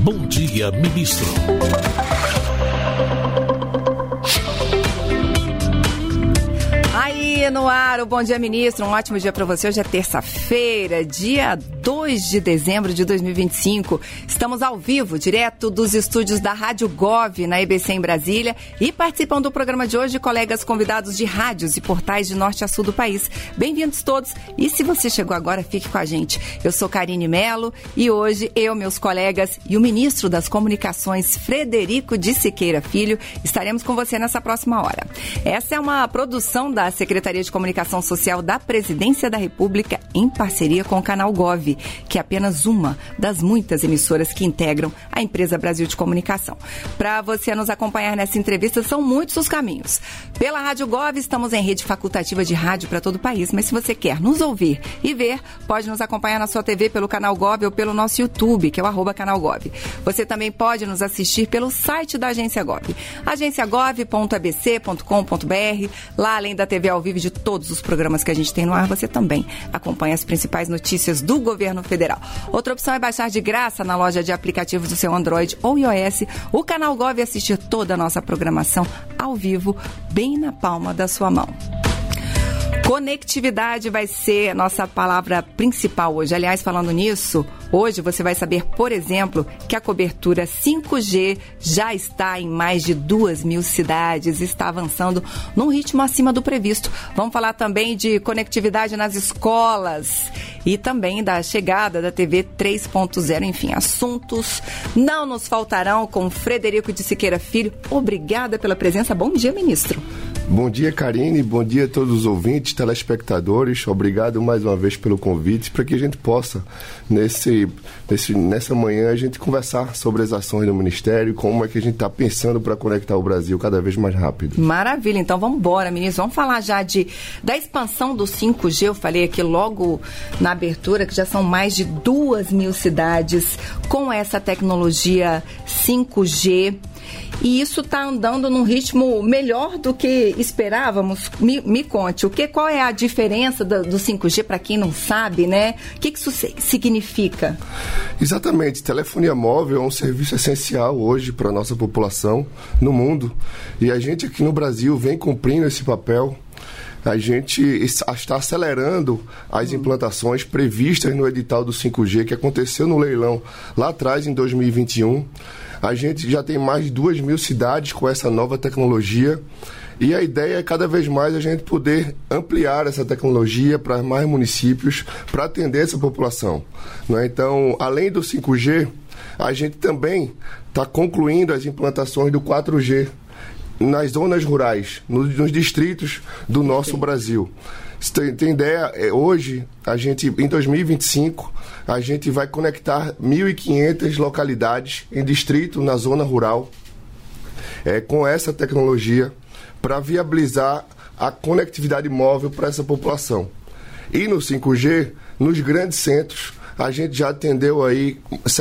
Bom Dia, Ministro. Aí no ar, o Bom Dia, Ministro. Um ótimo dia para você. Hoje é terça-feira, dia 2 de dezembro de 2025. Estamos ao vivo, direto dos estúdios da Rádio Gov, na EBC em Brasília. E participam do programa de hoje colegas convidados de rádios e portais de norte a sul do país. Bem-vindos todos. E se você chegou agora, fique com a gente. Eu sou Karine Melo e hoje eu, meus colegas e o ministro das Comunicações, Frederico de Siqueira Filho, estaremos com você nessa próxima hora. Essa é uma produção da Secretaria de Comunicação Social da Presidência da República em parceria com o Canal Gov, que é apenas uma das muitas emissoras que integram a empresa Brasil de Comunicação. Para você nos acompanhar nessa entrevista, são muitos os caminhos. Pela Rádio Gov, estamos em rede facultativa de rádio para todo o país, mas se você quer nos ouvir e ver, pode nos acompanhar na sua TV pelo Canal Gov ou pelo nosso YouTube, que é o @canalgov. Você também pode nos assistir pelo site da Agência Gov, agenciagov.abc.com.br. Lá, além da TV ao vivo de todos os programas que a gente tem no ar, você também acompanha as principais notícias do governo federal. Outra opção é baixar de graça na loja de aplicativos do seu Android ou iOS o Canal Gov e assistir toda a nossa programação ao vivo, bem na palma da sua mão. Conectividade vai ser a nossa palavra principal hoje. Aliás, falando nisso, hoje você vai saber, por exemplo, que a cobertura 5G já está em mais de 2.000 cidades, está avançando num ritmo acima do previsto. Vamos falar também de conectividade nas escolas e também da chegada da TV 3.0. Enfim, assuntos não nos faltarão com Frederico de Siqueira Filho. Obrigada pela presença. Bom dia, ministro. Bom dia, Karine. Bom dia a todos os ouvintes, telespectadores. Obrigado mais uma vez pelo convite, para que a gente possa, nessa manhã, a gente conversar sobre as ações do Ministério, como é que a gente está pensando para conectar o Brasil cada vez mais rápido. Maravilha. Então, vamos embora, ministro. Vamos falar já da expansão do 5G. Eu falei aqui logo na abertura que já são mais de 2.000 cidades com essa tecnologia 5G. E isso está andando num ritmo melhor do que esperávamos. Me conte, qual é a diferença do 5G para quem não sabe, né? O que isso significa? Exatamente. Telefonia móvel é um serviço essencial hoje para a nossa população no mundo. E a gente aqui no Brasil vem cumprindo esse papel. A gente está acelerando as implantações previstas no edital do 5G, que aconteceu no leilão lá atrás, em 2021. A gente já tem mais de 2.000 cidades com essa nova tecnologia e a ideia é cada vez mais a gente poder ampliar essa tecnologia para mais municípios para atender essa população, né? Então, além do 5G, a gente também está concluindo as implantações do 4G nas zonas rurais, nos distritos do nosso Brasil. Você tem ideia? Hoje, em 2025, a gente vai conectar 1.500 localidades em distrito, na zona rural, com essa tecnologia, para viabilizar a conectividade móvel para essa população. E no 5G, nos grandes centros, a gente já atendeu aí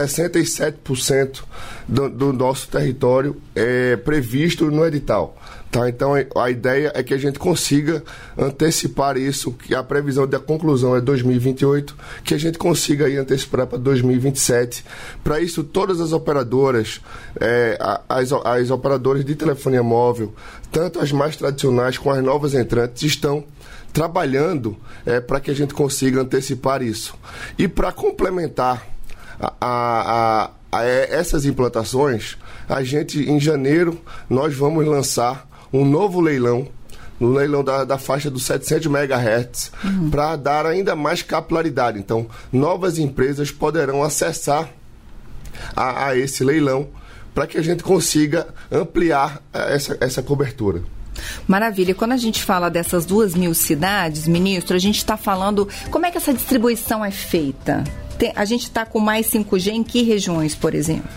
67% do nosso território previsto no edital. Tá? Então, a ideia é que a gente consiga antecipar isso, que a previsão da conclusão é 2028, que a gente consiga aí antecipar para 2027. Para isso, todas as operadoras, as operadoras de telefonia móvel, tanto as mais tradicionais como as novas entrantes, estão trabalhando para que a gente consiga antecipar isso. E para complementar essas implantações, a gente, em janeiro, nós vamos lançar um novo leilão, no leilão da faixa dos 700 MHz, para dar ainda mais capilaridade. Então, novas empresas poderão acessar a esse leilão para que a gente consiga ampliar essa cobertura. Maravilha. Quando a gente fala dessas 2.000 cidades, ministro, a gente está falando como é que essa distribuição é feita? A gente está com mais 5G em que regiões, por exemplo?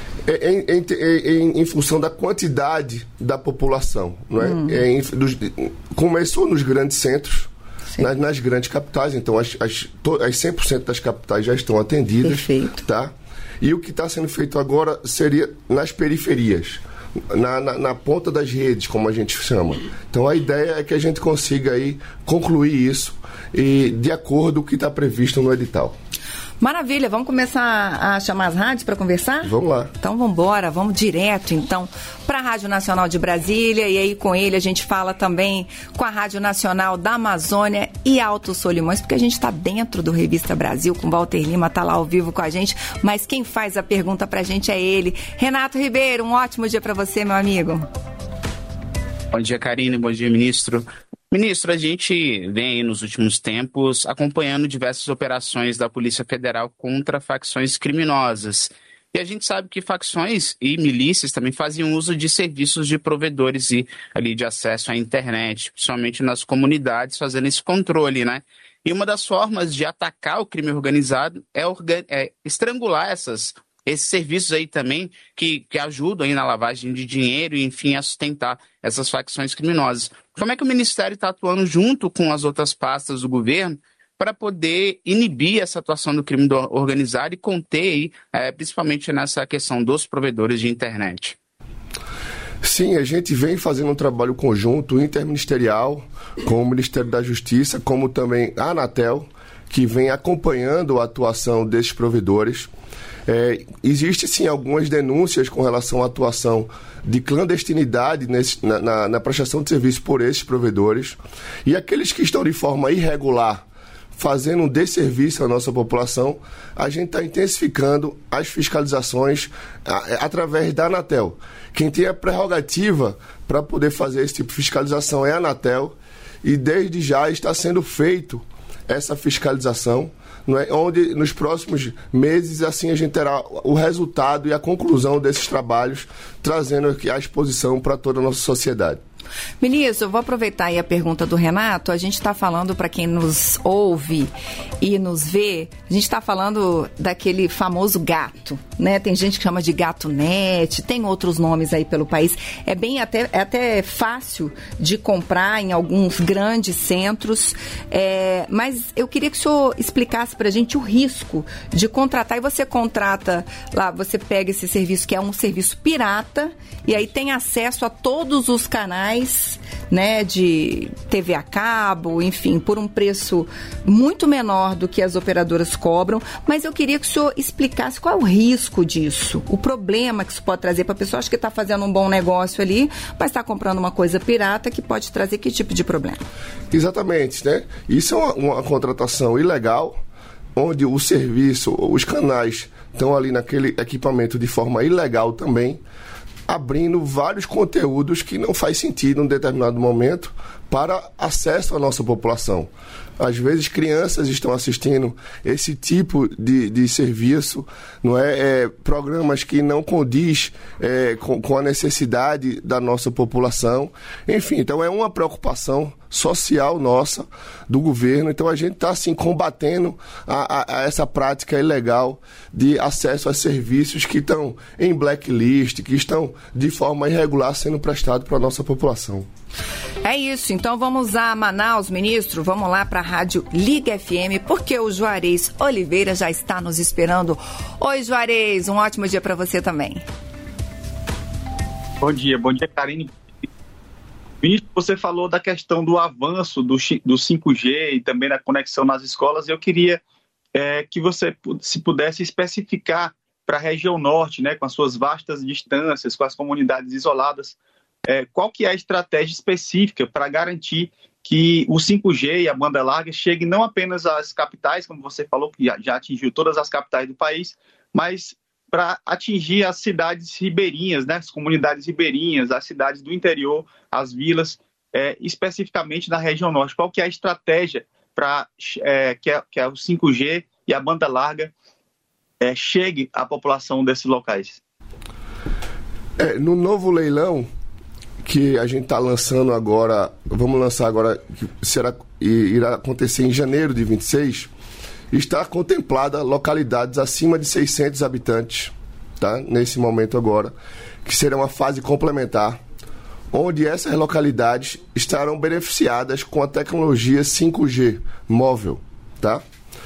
Em função da quantidade da população, não é? Começou nos grandes centros, nas grandes capitais, então as 100% das capitais já estão atendidas. Perfeito. Tá? E o que está sendo feito agora seria nas periferias, na ponta das redes, como a gente chama. Então a ideia é que a gente consiga aí concluir isso de acordo com o que está previsto no edital. Maravilha, vamos começar a chamar as rádios para conversar? Vamos lá. Então vamos embora, vamos direto então para a Rádio Nacional de Brasília, e aí com ele a gente fala também com a Rádio Nacional da Amazônia e Alto Solimões, porque a gente está dentro do Revista Brasil, com o Walter Lima, está lá ao vivo com a gente, mas quem faz a pergunta para a gente é ele. Renato Ribeiro, um ótimo dia para você, meu amigo. Bom dia, Karine, bom dia, ministro. Ministro, a gente vem aí nos últimos tempos acompanhando diversas operações da Polícia Federal contra facções criminosas. E a gente sabe que facções e milícias também fazem uso de serviços de provedores e ali de acesso à internet, principalmente nas comunidades, fazendo esse controle, né? E uma das formas de atacar o crime organizado é estrangular esses serviços aí também que ajudam aí na lavagem de dinheiro e, enfim, a sustentar essas facções criminosas. Como é que o Ministério está atuando junto com as outras pastas do governo para poder inibir essa atuação do crime organizado e conter aí, principalmente nessa questão dos provedores de internet? Sim, a gente vem fazendo um trabalho conjunto interministerial com o Ministério da Justiça, como também a Anatel, que vem acompanhando a atuação desses provedores. Existe sim algumas denúncias com relação à atuação de clandestinidade na prestação de serviço por esses provedores, e aqueles que estão de forma irregular fazendo um desserviço à nossa população, a gente está intensificando as fiscalizações através da Anatel. Quem tem a prerrogativa para poder fazer esse tipo de fiscalização é a Anatel, e desde já está sendo feito essa fiscalização, não é? Onde nos próximos meses assim a gente terá o resultado e a conclusão desses trabalhos, trazendo aqui a exposição para toda a nossa sociedade. Ministro, eu vou aproveitar aí a pergunta do Renato. A gente está falando, para quem nos ouve e nos vê, a gente está falando daquele famoso gato, né? Tem gente que chama de gato net, tem outros nomes aí pelo país. É até fácil de comprar em alguns grandes centros, mas eu queria que o senhor explicasse para a gente o risco de contratar. E você contrata lá, você pega esse serviço que é um serviço pirata, e aí tem acesso a todos os canais, né, de TV a cabo, enfim, por um preço muito menor do que as operadoras cobram. Mas eu queria que o senhor explicasse qual é o risco disso, o problema que isso pode trazer para a pessoa. Acho que está fazendo um bom negócio ali, mas está comprando uma coisa pirata que pode trazer que tipo de problema? Exatamente, né? Isso é uma contratação ilegal, onde o serviço, os canais estão ali naquele equipamento de forma ilegal também, abrindo vários conteúdos que não faz sentido em um determinado momento para acesso à nossa população. Às vezes crianças estão assistindo esse tipo de serviço, não é? Programas que não condiz com a necessidade da nossa população. Enfim, então é uma preocupação social nossa, do governo. Então a gente está assim combatendo a essa prática ilegal de acesso a serviços que estão em blacklist, que estão de forma irregular sendo prestados para a nossa população. É isso, então vamos a Manaus, ministro, vamos lá para a Rádio Liga FM, porque o Juarez Oliveira já está nos esperando. Oi, Juarez, um ótimo dia para você também. Bom dia, Karine. Ministro, você falou da questão do avanço do 5G e também da conexão nas escolas. Eu queria que você, se pudesse especificar para a região norte, né, com as suas vastas distâncias, com as comunidades isoladas, qual que é a estratégia específica para garantir que o 5G e a banda larga cheguem não apenas às capitais, como você falou, que já atingiu todas as capitais do país, mas para atingir as cidades ribeirinhas, né, as comunidades ribeirinhas, as cidades do interior, as vilas, especificamente na região norte. Qual que é a estratégia para que o 5G e a banda larga chegue à população desses locais? No novo leilão que a gente está lançando agora, vamos lançar agora, que irá acontecer em janeiro de 26, está contemplada localidades acima de 600 habitantes, tá? Nesse momento agora, que será uma fase complementar, onde essas localidades estarão beneficiadas com a tecnologia 5G móvel, tá?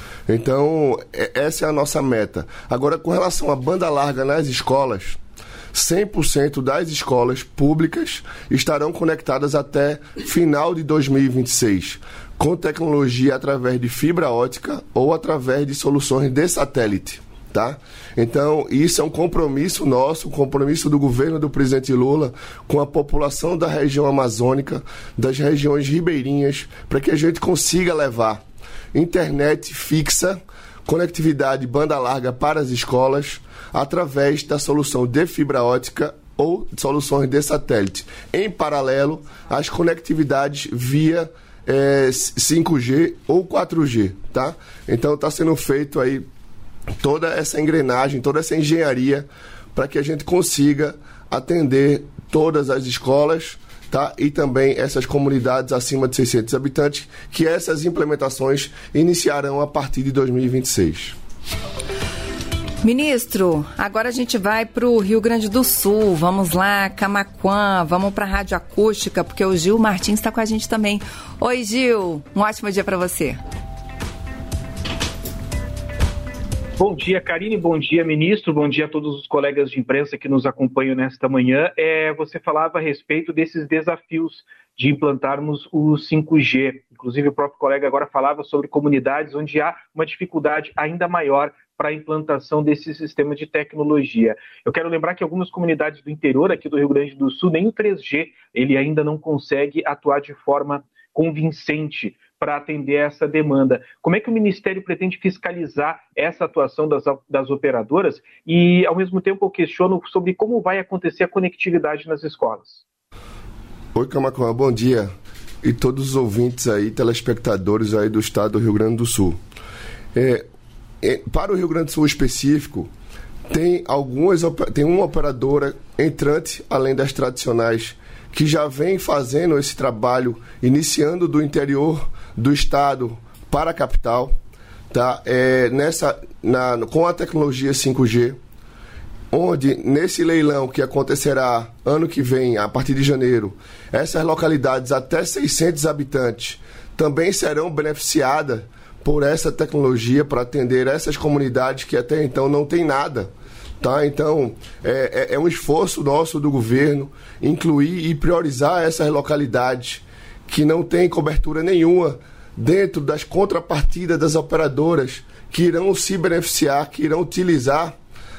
Então, essa é a nossa meta. Agora, com relação à banda larga nas escolas, 100% das escolas públicas estarão conectadas até final de 2026, com tecnologia através de fibra ótica ou através de soluções de satélite. Tá? Então, isso é um compromisso nosso, um compromisso do governo do presidente Lula com a população da região amazônica, das regiões ribeirinhas, para que a gente consiga levar internet fixa, conectividade banda larga para as escolas, através da solução de fibra ótica ou soluções de satélite. Em paralelo, as conectividades via 5G ou 4G. Tá? Então, está sendo feito aí toda essa engrenagem, toda essa engenharia para que a gente consiga atender todas as escolas, tá? E também essas comunidades acima de 600 habitantes, que essas implementações iniciarão a partir de 2026. Ministro, agora a gente vai para o Rio Grande do Sul, vamos lá, Camaquã, vamos para a Rádio Acústica, porque o Gil Martins está com a gente também. Oi, Gil, um ótimo dia para você. Bom dia, Karine, bom dia, ministro, bom dia a todos os colegas de imprensa que nos acompanham nesta manhã. Você falava a respeito desses desafios de implantarmos o 5G. Inclusive, o próprio colega agora falava sobre comunidades onde há uma dificuldade ainda maior para a implantação desse sistema de tecnologia. Eu quero lembrar que algumas comunidades do interior aqui do Rio Grande do Sul, nem o 3G, ele ainda não consegue atuar de forma convincente para atender essa demanda. Como é que o Ministério pretende fiscalizar essa atuação das operadoras? E, ao mesmo tempo, eu questiono sobre como vai acontecer a conectividade nas escolas. Oi, Camaquã, bom dia. E todos os ouvintes aí, telespectadores aí do estado do Rio Grande do Sul. Para o Rio Grande do Sul específico, tem uma operadora entrante, além das tradicionais, que já vem fazendo esse trabalho, iniciando do interior do estado para a capital, tá? Com a tecnologia 5G, onde nesse leilão que acontecerá ano que vem, a partir de janeiro, essas localidades até 600 habitantes também serão beneficiadas por essa tecnologia para atender essas comunidades que até então não tem nada. Tá? Então, é um esforço nosso do governo incluir e priorizar essas localidades que não têm cobertura nenhuma dentro das contrapartidas das operadoras que irão se beneficiar, que irão utilizar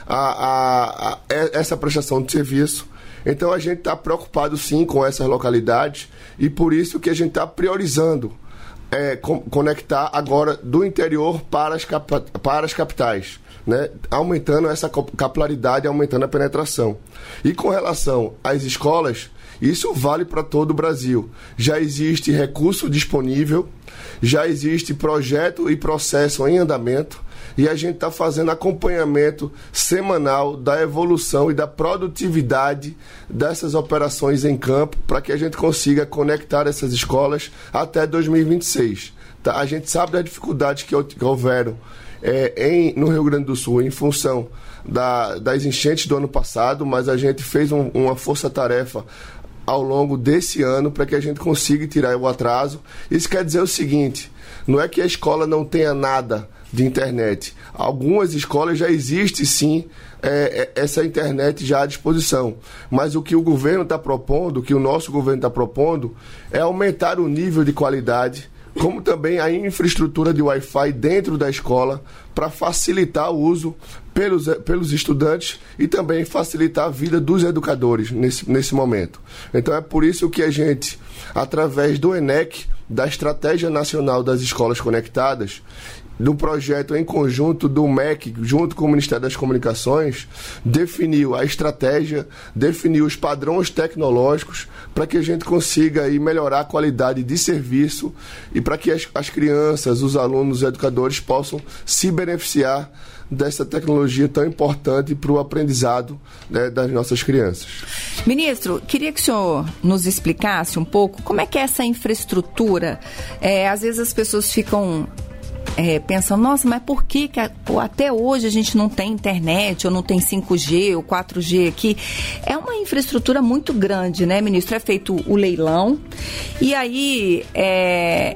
essa prestação de serviço. Então, a gente está preocupado sim com essas localidades e por isso que a gente está priorizando conectar agora do interior para as capitais. Né, aumentando essa capilaridade, aumentando a penetração. E com relação às escolas, isso vale para todo o Brasil. Já existe recurso disponível, já existe projeto e processo em andamento, e a gente está fazendo acompanhamento semanal da evolução e da produtividade dessas operações em campo, para que a gente consiga conectar essas escolas até 2026. Tá? A gente sabe das dificuldades que houveram no Rio Grande do Sul em função das enchentes do ano passado, mas a gente fez uma força-tarefa ao longo desse ano para que a gente consiga tirar o atraso. Isso quer dizer o seguinte, não é que a escola não tenha nada de internet. Algumas escolas já existe sim essa internet já à disposição, mas o que o governo está propondo, o que o nosso governo está propondo é aumentar o nível de qualidade, como também a infraestrutura de Wi-Fi dentro da escola para facilitar o uso pelos estudantes e também facilitar a vida dos educadores nesse momento. Então é por isso que a gente, através do ENEC, da Estratégia Nacional das Escolas Conectadas, do projeto em conjunto do MEC, junto com o Ministério das Comunicações, definiu a estratégia, definiu os padrões tecnológicos para que a gente consiga aí melhorar a qualidade de serviço e para que as crianças, os alunos, os educadores possam se beneficiar dessa tecnologia tão importante para o aprendizado, né, das nossas crianças. Ministro, queria que o senhor nos explicasse um pouco como é que é essa infraestrutura. Às vezes as pessoas ficam pensando, nossa, mas por que até hoje a gente não tem internet, ou não tem 5G ou 4G aqui? É uma infraestrutura muito grande, né, ministro? É feito o leilão e aí é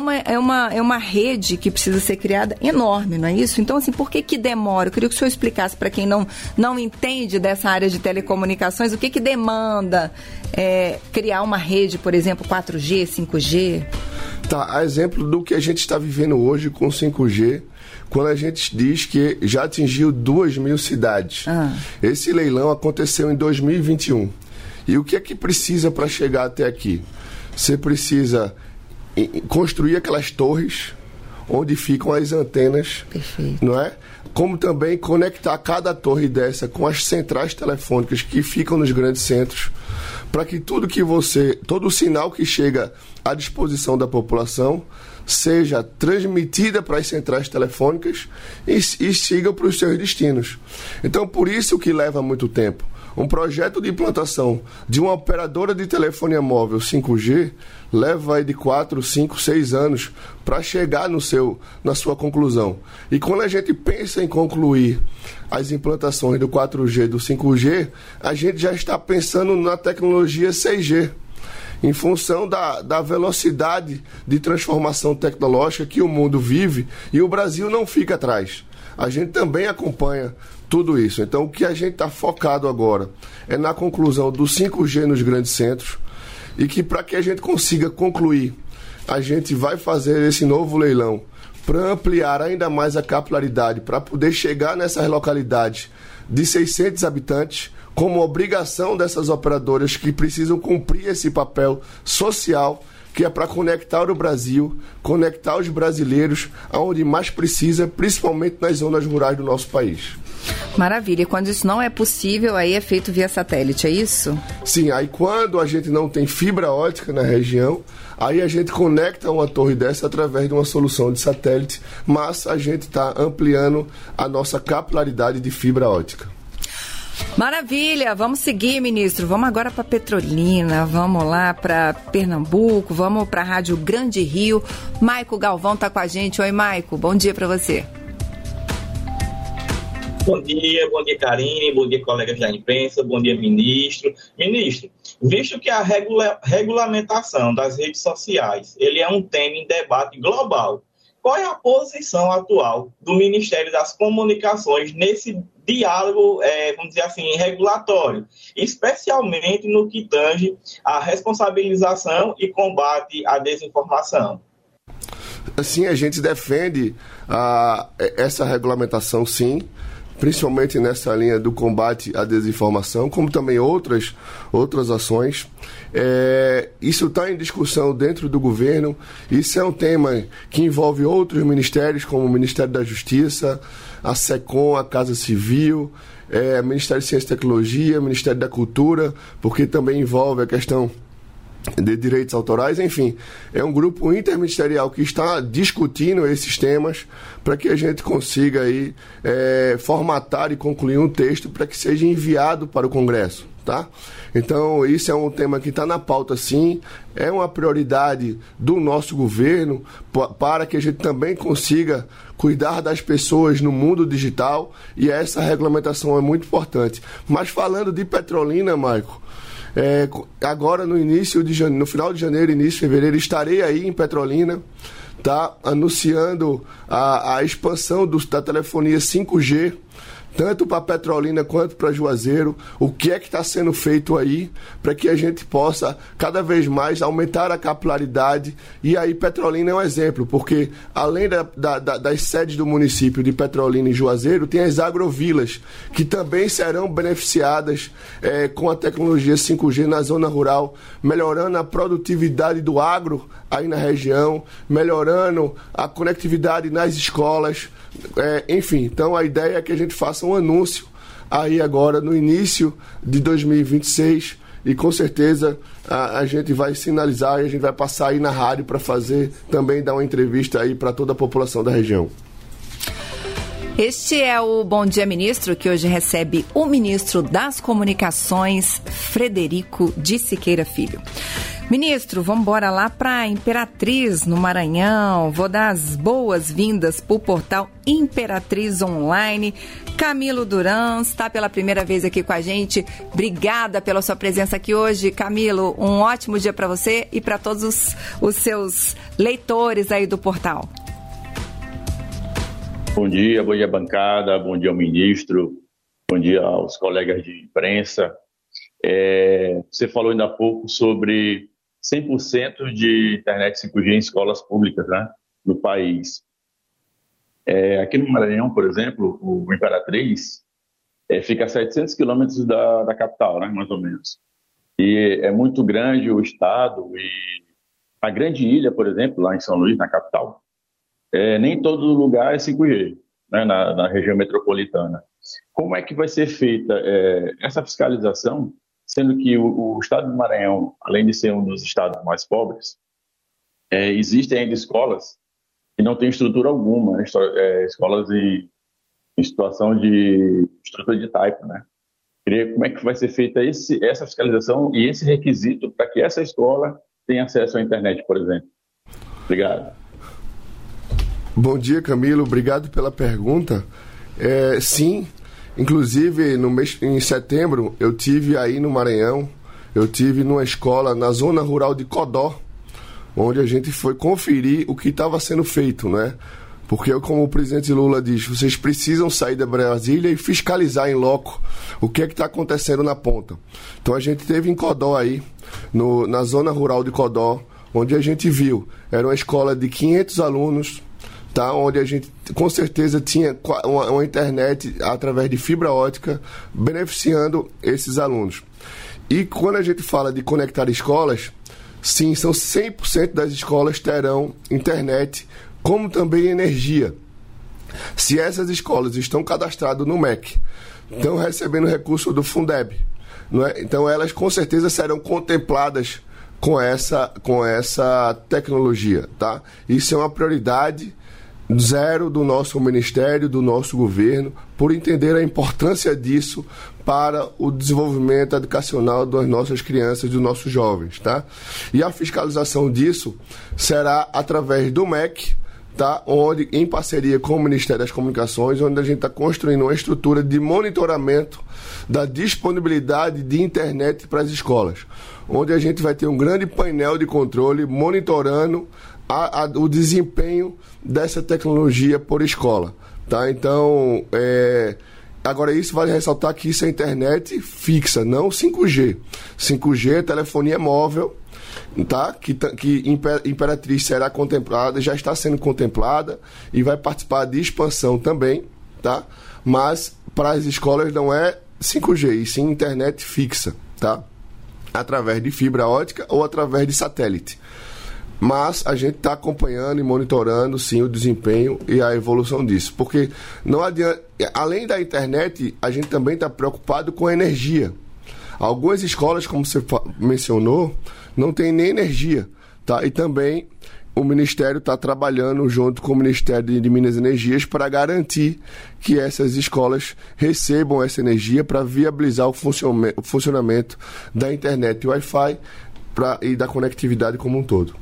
uma rede que precisa ser criada enorme, não é isso? Então, assim, por que demora? Eu queria que o senhor explicasse para quem não entende dessa área de telecomunicações, o que demanda criar uma rede, por exemplo, 4G, 5G? Tá, a exemplo do que a gente está vivendo hoje com 5G, quando a gente diz que já atingiu 2.000 cidades. Esse leilão aconteceu em 2021. E o que é que precisa para chegar até aqui? Você precisa construir aquelas torres onde ficam as antenas. Perfeito. Não é? Como também conectar cada torre dessa com as centrais telefônicas que ficam nos grandes centros, para que todo o sinal que chega à disposição da população seja transmitida para as centrais telefônicas e siga para os seus destinos. Então, por isso que leva muito tempo. Um projeto de implantação de uma operadora de telefonia móvel 5G leva aí de 4, 5, 6 anos para chegar na sua conclusão. E quando a gente pensa em concluir as implantações do 4G e do 5G, a gente já está pensando na tecnologia 6G, em função da velocidade de transformação tecnológica que o mundo vive, e o Brasil não fica atrás. A gente também acompanha tudo isso. Então, o que a gente está focado agora é na conclusão do 5G nos grandes centros, e que para que a gente consiga concluir, a gente vai fazer esse novo leilão para ampliar ainda mais a capilaridade, para poder chegar nessas localidades de 600 habitantes, como obrigação dessas operadoras que precisam cumprir esse papel social, que é para conectar o Brasil, conectar os brasileiros aonde mais precisa, principalmente nas zonas rurais do nosso país. Maravilha. E quando isso não é possível, aí é feito via satélite, é isso? Sim, aí quando a gente não tem fibra ótica na região, aí a gente conecta uma torre dessa através de uma solução de satélite, mas a gente está ampliando a nossa capilaridade de fibra ótica. Maravilha, vamos seguir, ministro. Vamos agora para Petrolina, vamos lá para Pernambuco, vamos para a Rádio Grande Rio. Maico Galvão está com a gente. Oi, Maico, bom dia para você. Bom dia Karine, bom dia colegas da imprensa, bom dia ministro. Ministro, visto que a regulamentação das redes sociais, ele é um tema em debate global, qual é a posição atual do Ministério das Comunicações nesse diálogo, vamos dizer assim, regulatório, especialmente no que tange à responsabilização e combate à desinformação? Assim, a gente defende essa regulamentação, sim, principalmente nessa linha do combate à desinformação, como também outras ações. Isso está em discussão dentro do governo. Isso é um tema que envolve outros ministérios, como o Ministério da Justiça, a SECOM, a Casa Civil, o Ministério de Ciência e Tecnologia, o Ministério da Cultura, porque também envolve a questão de direitos autorais. Enfim, é um grupo interministerial que está discutindo esses temas para que a gente consiga aí, formatar e concluir um texto para que seja enviado para o Congresso, tá? Então, isso é um tema que está na pauta, sim, é uma prioridade do nosso governo para que a gente também consiga cuidar das pessoas no mundo digital, e essa regulamentação é muito importante. Mas falando de Petrolina, Maico, agora no final de janeiro, início de fevereiro, estarei aí em Petrolina, tá, anunciando a expansão da telefonia 5G, tanto para Petrolina quanto para Juazeiro. O que é que está sendo feito aí para que a gente possa cada vez mais aumentar a capilaridade. E aí Petrolina é um exemplo, porque além das sedes do município de Petrolina e Juazeiro, tem as agrovilas, que também serão beneficiadas com a tecnologia 5G na zona rural, melhorando a produtividade do agro aí na região, melhorando a conectividade nas escolas, enfim. Então a ideia é que a gente faça um anúncio aí agora no início de 2026, e com certeza a gente vai sinalizar e a gente vai passar aí na rádio para também dar uma entrevista aí para toda a população da região. Este é o Bom Dia Ministro, que hoje recebe o ministro das Comunicações, Frederico de Siqueira Filho. Ministro, vamos embora lá para Imperatriz, no Maranhão. Vou dar as boas-vindas para o portal Imperatriz Online. Camilo Duran está pela primeira vez aqui com a gente. Obrigada pela sua presença aqui hoje. Camilo, um ótimo dia para você e para todos os seus leitores aí do portal. Bom dia bancada, bom dia ao ministro, bom dia aos colegas de imprensa. Você falou ainda há pouco sobre 100% de internet 5G em escolas públicas, né, no país. Aqui no Maranhão, por exemplo, o Imperatriz fica a 700 quilômetros da capital, né, mais ou menos. E é muito grande o estado e a grande ilha, por exemplo, lá em São Luís, na capital, nem todo lugar é 5G, né, na região metropolitana. Como é que vai ser feita essa fiscalização, sendo que o estado do Maranhão, além de ser um dos estados mais pobres, existem ainda escolas que não têm estrutura alguma, escolas em situação de estrutura de taipa, né? Queria como é que vai ser feita essa fiscalização e esse requisito para que essa escola tenha acesso à internet, por exemplo. Obrigado. Bom dia, Camilo. Obrigado pela pergunta. Sim, inclusive em setembro eu tive aí no Maranhão, eu tive numa escola na zona rural de Codó, onde a gente foi conferir o que estava sendo feito, né? Porque, como o presidente Lula diz, vocês precisam sair da Brasília e fiscalizar em loco o que está acontecendo na ponta. Então a gente teve em Codó aí, na zona rural de Codó, onde a gente viu, era uma escola de 500 alunos, tá? Onde a gente com certeza tinha uma internet através de fibra ótica beneficiando esses alunos. E quando a gente fala de conectar escolas, sim, são 100% das escolas terão internet, como também energia. Se essas escolas estão cadastradas no MEC, estão recebendo recurso do Fundeb, não é? Então elas com certeza serão contempladas com essa tecnologia, tá? Isso é uma prioridade zero do nosso ministério, do nosso governo, por entender a importância disso para o desenvolvimento educacional das nossas crianças e dos nossos jovens, tá? E a fiscalização disso será através do MEC, tá? Onde, em parceria com o Ministério das Comunicações, onde a gente está construindo uma estrutura de monitoramento da disponibilidade de internet para as escolas, onde a gente vai ter um grande painel de controle monitorando o desempenho dessa tecnologia por escola, tá? Então, agora isso vale ressaltar que isso é internet fixa, não 5G. 5G é telefonia móvel, tá? Que Imperatriz será contemplada, já está sendo contemplada e vai participar de expansão também, tá? Mas para as escolas não é 5G, e sim internet fixa, tá? Através de fibra ótica ou através de satélite. Mas a gente está acompanhando e monitorando, sim, o desempenho e a evolução disso. Porque não adianta, além da internet, a gente também está preocupado com a energia. Algumas escolas, como você mencionou, não tem nem energia, tá? E também o Ministério está trabalhando junto com o Ministério de Minas e Energias para garantir que essas escolas recebam essa energia para viabilizar o funcionamento da internet e Wi-Fi e da conectividade como um todo.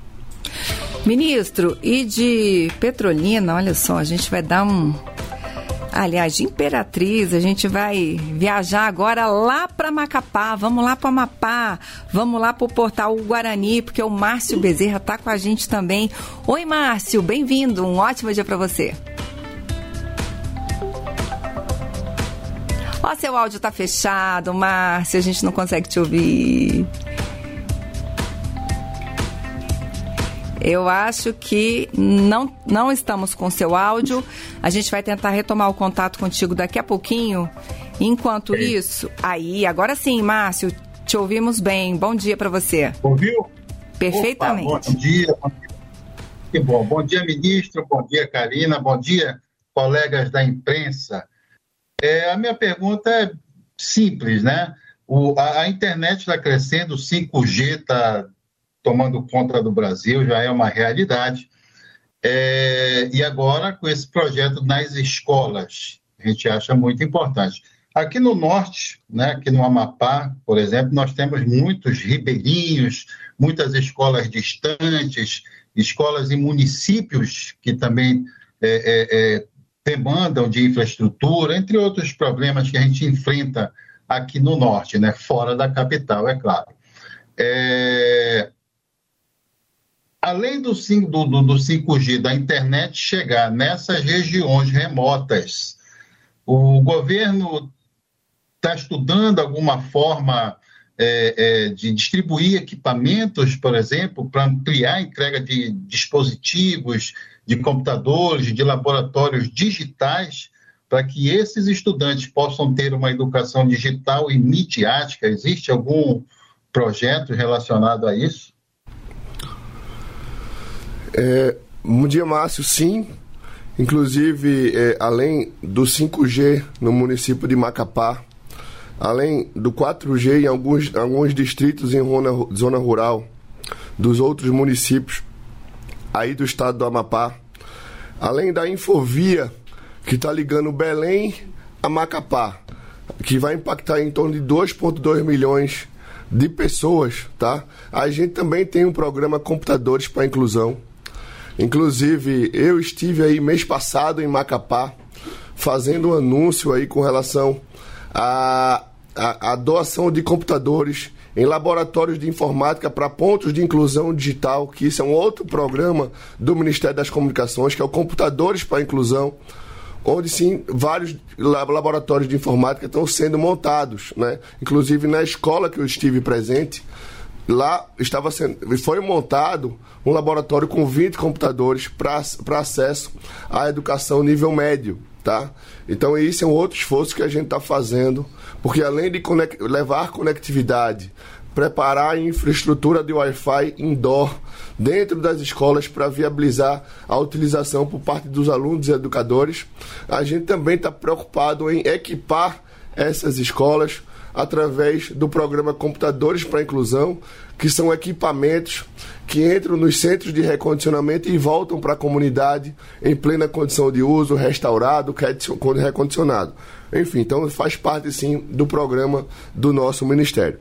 Ministro, e de Petrolina, olha só, a gente vai dar aliás, de Imperatriz, a gente vai viajar agora lá para Macapá, vamos lá para Amapá, vamos lá para o Portal Guarani, porque o Márcio Bezerra está com a gente também. Oi, Márcio, bem-vindo, um ótimo dia para você. Ó, seu áudio tá fechado, Márcio, a gente não consegue te ouvir. Eu acho que não estamos com seu áudio. A gente vai tentar retomar o contato contigo daqui a pouquinho. Enquanto isso, agora sim, Márcio, te ouvimos bem. Bom dia para você. Ouviu? Perfeitamente. Opa, bom dia. Que bom. Bom dia, ministro. Bom dia, Karina. Bom dia, colegas da imprensa. A minha pergunta é simples, né? A internet está crescendo, o 5G está tomando conta do Brasil, já é uma realidade. E agora, com esse projeto nas escolas, a gente acha muito importante. Aqui no norte, né, aqui no Amapá, por exemplo, nós temos muitos ribeirinhos, muitas escolas distantes, escolas em municípios que também demandam de infraestrutura, entre outros problemas que a gente enfrenta aqui no norte, né, fora da capital, é claro. Além do 5G, da internet chegar nessas regiões remotas, o governo está estudando alguma forma de distribuir equipamentos, por exemplo, para ampliar a entrega de dispositivos, de computadores, de laboratórios digitais, para que esses estudantes possam ter uma educação digital e midiática. Existe algum projeto relacionado a isso? Bom dia, Márcio. Sim. Inclusive, além do 5G no município de Macapá, além do 4G em alguns distritos em zona rural dos outros municípios aí do estado do Amapá, além da Infovia, que está ligando Belém a Macapá, que vai impactar em torno de 2,2 milhões de pessoas, tá? A gente também tem um programa Computadores para a Inclusão. Inclusive, eu estive aí mês passado em Macapá, fazendo um anúncio aí com relação à doação de computadores em laboratórios de informática para pontos de inclusão digital, que isso é um outro programa do Ministério das Comunicações, que é o Computadores para a Inclusão, onde sim, vários laboratórios de informática estão sendo montados, né? Inclusive na escola que eu estive presente, lá foi montado um laboratório com 20 computadores para acesso à educação nível médio, tá? Então esse é um outro esforço que a gente está fazendo, porque além de levar conectividade, preparar a infraestrutura de Wi-Fi indoor dentro das escolas para viabilizar a utilização por parte dos alunos e educadores, a gente também está preocupado em equipar essas escolas através do programa Computadores para a Inclusão, que são equipamentos que entram nos centros de recondicionamento e voltam para a comunidade em plena condição de uso, restaurado, recondicionado. Enfim, então faz parte sim do programa do nosso Ministério.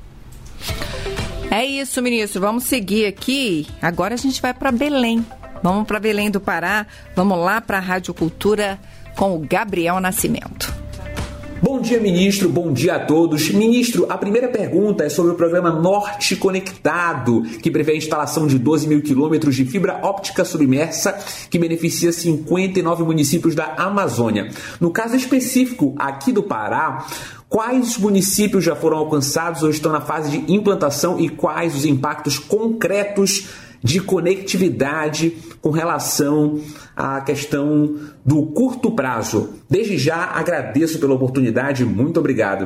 É isso, ministro. Vamos seguir aqui. Agora a gente vai para Belém. Vamos para Belém do Pará. Vamos lá para a Rádio Cultura com o Gabriel Nascimento. Bom dia, ministro. Bom dia a todos. Ministro, a primeira pergunta é sobre o programa Norte Conectado, que prevê a instalação de 12 mil quilômetros de fibra óptica submersa, que beneficia 59 municípios da Amazônia. No caso específico aqui do Pará, quais municípios já foram alcançados ou estão na fase de implantação e quais os impactos concretos de conectividade com relação à questão do curto prazo? Desde já agradeço pela oportunidade, muito obrigado.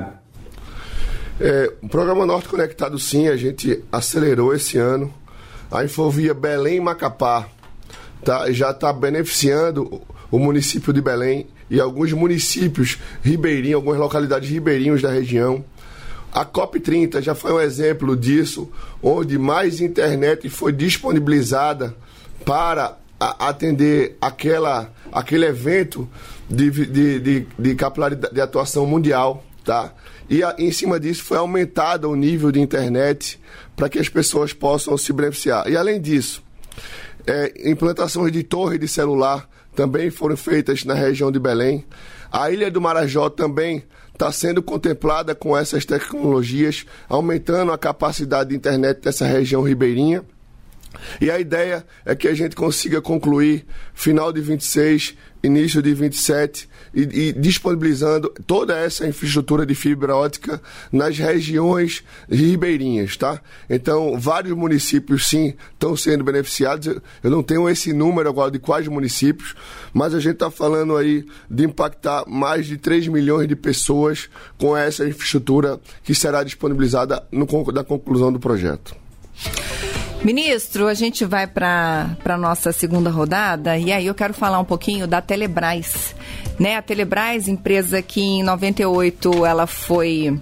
O programa Norte Conectado, sim, a gente acelerou esse ano. A Infovia Belém e Macapá já está beneficiando o município de Belém e alguns municípios ribeirinhos, algumas localidades ribeirinhos da região. A COP30 já foi um exemplo disso, onde mais internet foi disponibilizada para atender aquele evento de capilaridade de atuação mundial, tá? E em cima disso foi aumentado o nível de internet para que as pessoas possam se beneficiar. E além disso, implantações de torre de celular também foram feitas na região de Belém. A Ilha do Marajó também está sendo contemplada com essas tecnologias, aumentando a capacidade de internet dessa região ribeirinha. E a ideia é que a gente consiga concluir final de 26, início de 27 e disponibilizando toda essa infraestrutura de fibra ótica nas regiões ribeirinhas, tá? Então, vários municípios, sim, estão sendo beneficiados. Eu não tenho esse número agora de quais municípios, mas a gente está falando aí de impactar mais de 3 milhões de pessoas com essa infraestrutura que será disponibilizada da conclusão do projeto. Ministro, a gente vai para a nossa segunda rodada e aí eu quero falar um pouquinho da Telebrás, né? A Telebrás, empresa que em 98 ela foi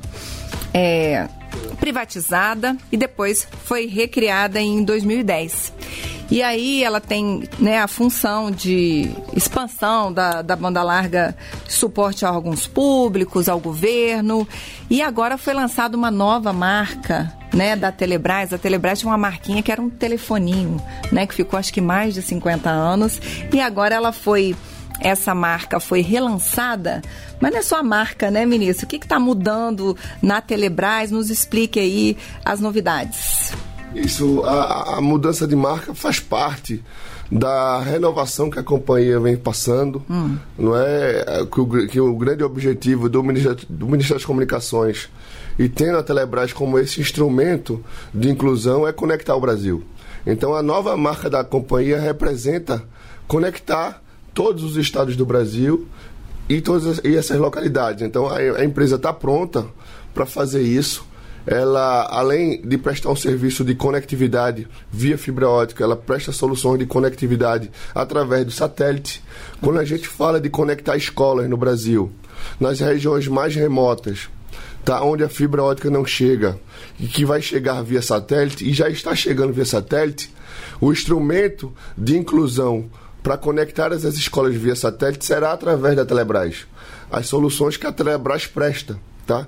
privatizada e depois foi recriada em 2010. E aí ela tem, né, a função de expansão da banda larga, suporte a órgãos públicos, ao governo. E agora foi lançada uma nova marca, né, da Telebrás. A Telebrás tinha uma marquinha que era um telefoninho, né, que ficou acho que mais de 50 anos. E agora essa marca foi relançada, mas não é só a marca, né, ministro? O que está mudando na Telebrás? Nos explique aí as novidades. Isso, a mudança de marca faz parte da renovação que a companhia vem passando. Não é que o grande objetivo do Ministério das Comunicações, e tendo a Telebrás como esse instrumento de inclusão, é conectar o Brasil. Então a nova marca da companhia representa conectar todos os estados do Brasil e essas localidades. Então a empresa está pronta para fazer isso. Ela, além de prestar um serviço de conectividade via fibra ótica, ela presta soluções de conectividade através do satélite. Quando a gente fala de conectar escolas no Brasil, nas regiões mais remotas, tá, onde a fibra ótica não chega, e que vai chegar via satélite, e já está chegando via satélite, o instrumento de inclusão para conectar essas escolas via satélite será através da Telebrás. As soluções que a Telebrás presta, tá?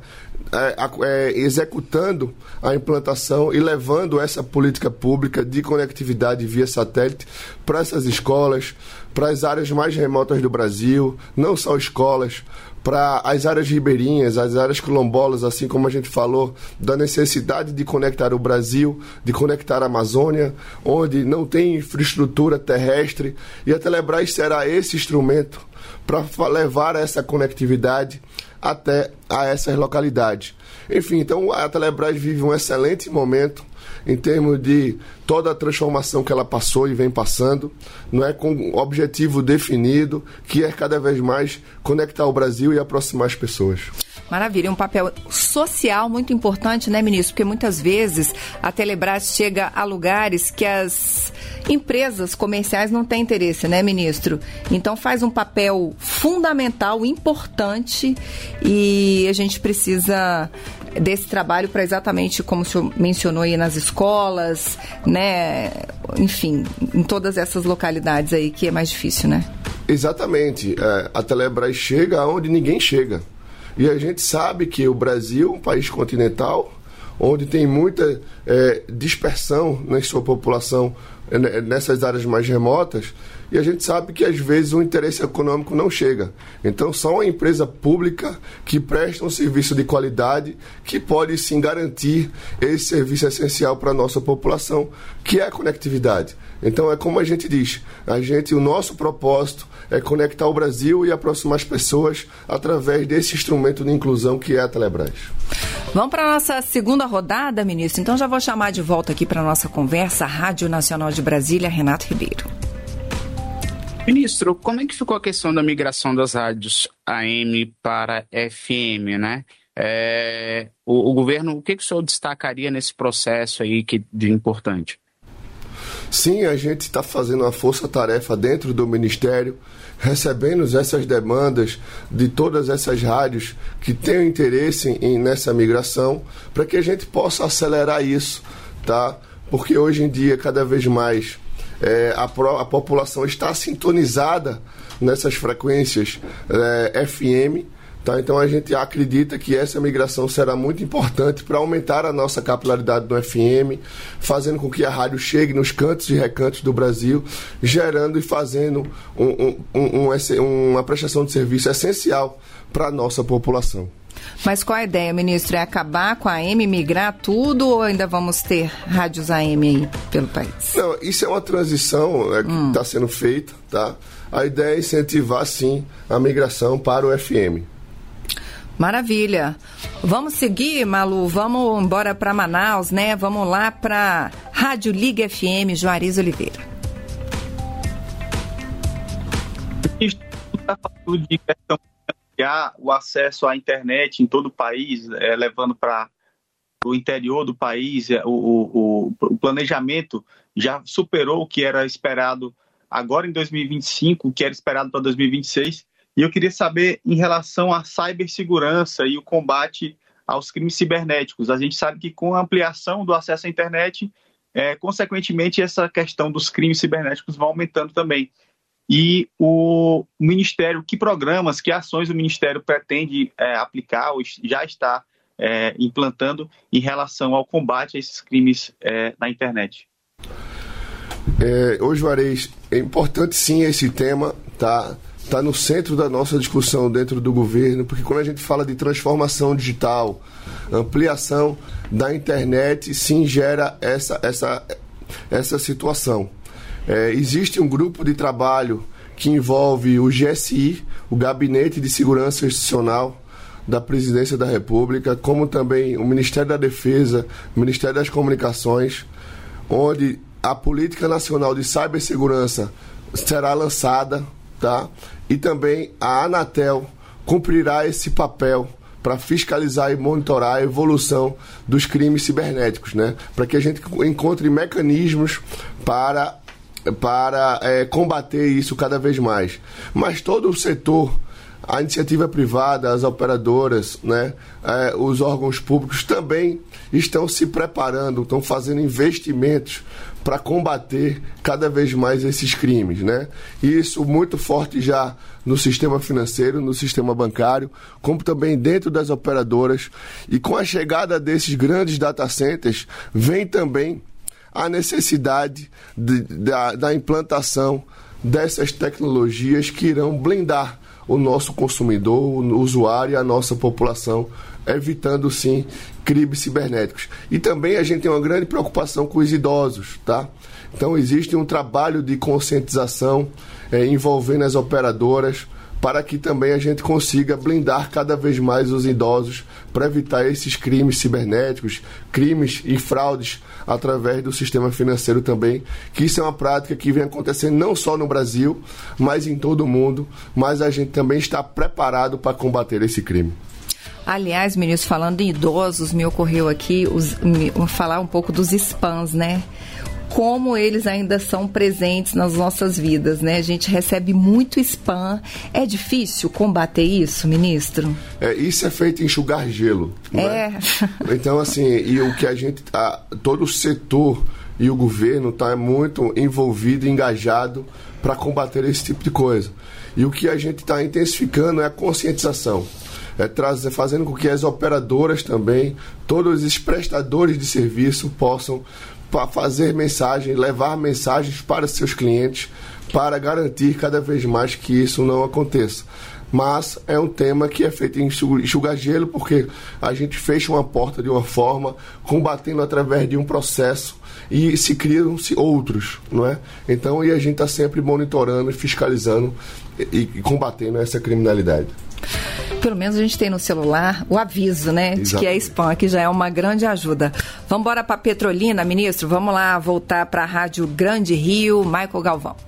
Executando a implantação e levando essa política pública de conectividade via satélite para essas escolas, para as áreas mais remotas do Brasil, não só escolas, para as áreas ribeirinhas, as áreas quilombolas, assim como a gente falou, da necessidade de conectar o Brasil, de conectar a Amazônia, onde não tem infraestrutura terrestre, e a Telebrás será esse instrumento para levar essa conectividade até a essas localidades. Enfim, então a Telebrás vive um excelente momento em termos de toda a transformação que ela passou e vem passando, não é, com um objetivo definido, que é cada vez mais conectar o Brasil e aproximar as pessoas. Maravilha, um papel social muito importante, né, ministro? Porque muitas vezes a Telebrás chega a lugares que as empresas comerciais não têm interesse, né, ministro? Então faz um papel fundamental, importante, e a gente precisa desse trabalho para exatamente como o senhor mencionou aí nas escolas, né? Enfim, em todas essas localidades aí que é mais difícil, né? Exatamente. A Telebrás chega aonde ninguém chega. E a gente sabe que o Brasil é um país continental, onde tem muita dispersão na sua população nessas áreas mais remotas, e a gente sabe que às vezes o interesse econômico não chega. Então só uma empresa pública que presta um serviço de qualidade que pode sim garantir esse serviço essencial para a nossa população, que é a conectividade. Então é como a gente diz, o nosso propósito é conectar o Brasil e aproximar as pessoas através desse instrumento de inclusão que é a Telebrás. Vamos para a nossa segunda rodada, ministro. Então já vou chamar de volta aqui para a nossa conversa a Rádio Nacional de Brasília, Renato Ribeiro. Ministro, como é que ficou a questão da migração das rádios AM para FM, né? O governo, o que o senhor destacaria nesse processo aí de importante? Sim, a gente está fazendo uma força-tarefa dentro do Ministério, recebendo essas demandas de todas essas rádios que têm interesse nessa migração, para que a gente possa acelerar isso, tá? Porque hoje em dia, cada vez mais, a população está sintonizada nessas frequências FM, tá? Então a gente acredita que essa migração será muito importante para aumentar a nossa capilaridade no FM, fazendo com que a rádio chegue nos cantos e recantos do Brasil, gerando e fazendo uma prestação de serviço essencial para a nossa população. Mas qual a ideia, ministro? É acabar com a AM, migrar tudo, ou ainda vamos ter rádios AM aí pelo país? Não, isso é uma transição que está sendo feita, tá? A ideia é incentivar, sim, a migração para o FM. Maravilha. Vamos seguir, Malu? Vamos embora para Manaus, né? Vamos lá para Rádio Liga FM, Juarez Oliveira. Está falando de questão o acesso à internet em todo o país, levando para o interior do país, o planejamento já superou o que era esperado agora em 2025, o que era esperado para 2026, e eu queria saber em relação à cibersegurança e o combate aos crimes cibernéticos. A gente sabe que com a ampliação do acesso à internet, consequentemente, essa questão dos crimes cibernéticos vai aumentando também. E o Ministério, que programas, que ações o Ministério pretende aplicar ou já está implantando em relação ao combate a esses crimes na internet? Ô Juarez, é importante sim esse tema, tá no centro da nossa discussão dentro do governo, porque quando a gente fala de transformação digital, ampliação da internet, sim gera essa situação. Existe um grupo de trabalho que envolve o GSI, o Gabinete de Segurança Institucional da Presidência da República, como também o Ministério da Defesa, o Ministério das Comunicações, onde a Política Nacional de Cibersegurança será lançada, tá? E também a Anatel cumprirá esse papel para fiscalizar e monitorar a evolução dos crimes cibernéticos, né? Para que a gente encontre mecanismos para combater isso cada vez mais. Mas todo o setor, a iniciativa privada, as operadoras, né, os órgãos públicos também estão se preparando, estão fazendo investimentos para combater cada vez mais esses crimes, né? Isso muito forte já no sistema financeiro, no sistema bancário, como também dentro das operadoras. E com a chegada desses grandes data centers, vem também a necessidade da implantação dessas tecnologias que irão blindar o nosso consumidor, o usuário e a nossa população, evitando sim crimes cibernéticos. E também a gente tem uma grande preocupação com os idosos, tá? Então existe um trabalho de conscientização envolvendo as operadoras para que também a gente consiga blindar cada vez mais os idosos para evitar esses crimes cibernéticos, crimes e fraudes através do sistema financeiro também, que isso é uma prática que vem acontecendo não só no Brasil, mas em todo o mundo, mas a gente também está preparado para combater esse crime. Aliás, ministro, falando em idosos, me ocorreu aqui falar um pouco dos spams, né? Como eles ainda são presentes nas nossas vidas, né? A gente recebe muito spam. É difícil combater isso, ministro? Isso é feito enxugar gelo, né? Então, assim, e o que a gente todo o setor e o governo está muito envolvido, engajado para combater esse tipo de coisa. E o que a gente está intensificando é a conscientização. Fazendo com que as operadoras também, todos os prestadores de serviço possam fazer levar mensagens para seus clientes para garantir cada vez mais que isso não aconteça. Mas é um tema que é feito em enxugar gelo, porque a gente fecha uma porta de uma forma, combatendo através de um processo, e se criam-se outros, não é? Então, e a gente está sempre monitorando, fiscalizando e combatendo essa criminalidade. Pelo menos a gente tem no celular o aviso, né? Exatamente. De que é spam, que já é uma grande ajuda. Vamos embora para Petrolina, ministro. Vamos lá voltar para a Rádio Grande Rio. Michael Galvão.